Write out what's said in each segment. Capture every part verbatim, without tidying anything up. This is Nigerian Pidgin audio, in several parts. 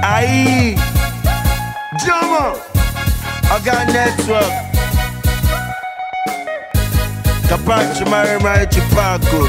Aye, Jama, Oga Network, Kapachi Mari Mari Chipaco.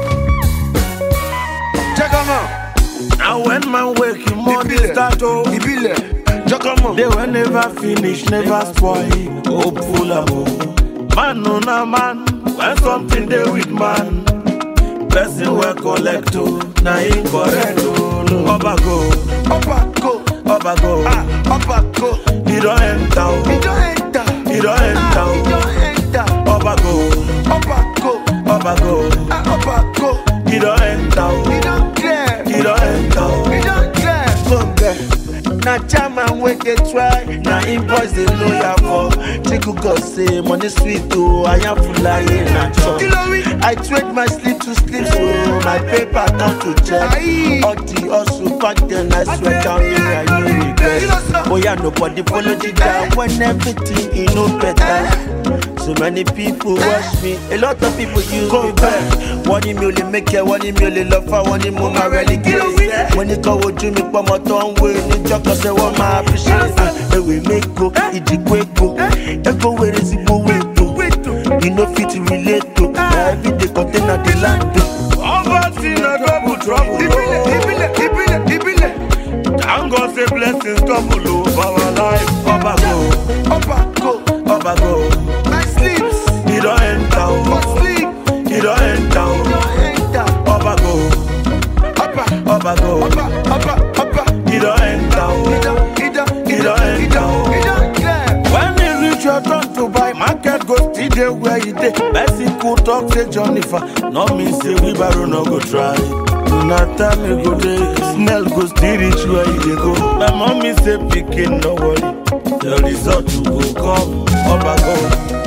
Check 'em out. Now when man wake him morning start oh, Ibile, check 'em out. they will never finish, never spoil. Hopeful amo, man no na man. When something they with man, person will collect oh, na incorrect oh. Obago, Obago, Obago, ah, Obago. he don't enter oh, He don't enter, he don't enter ah, he oh. don't enter. Obago, Obago, Obago, ah, Obago. he don't enter oh, He don't care, he don't enter oh. he don't care. Na chairman wey dey try, na him boys dey know ya for. Chiku God say money sweet oh, I am full of it na chop. I trade my sleep to sleep so my paper turn to check. All the hustle back then I swear down me I no regret. Oh yeah, nobody follow the guy when everything e no better. So many people watch me, a lot of people use me back. One in million make it, one in million love for one in more my rally get. When you go with Jimmy for my tongue way, you just cause I want my appreciation. And we make go, it's a quick go. Echo where is it go with to? You know fit to relate to. Every day container the land. Over in a double trouble. Ibile, Ibile, Ibile. Thank God say blessings double over our life. Obago, Obago, Obago, my sleeps. he don't enter My oh, sleep, he don't enter oh. don't enter. Obago, Oba, Obago, Oba, Oba, Oba. he don't enter oh. He don't, he don't, He don't he don't, he don't care. When you reach your turn to buy, market go still there where you dey. Bicycle talk say Jennifer, no mean say we borrow no go try. Na time you go dey, smell go still reach where you dey go. My mommy say pikin no worry, the result you go come. Obago,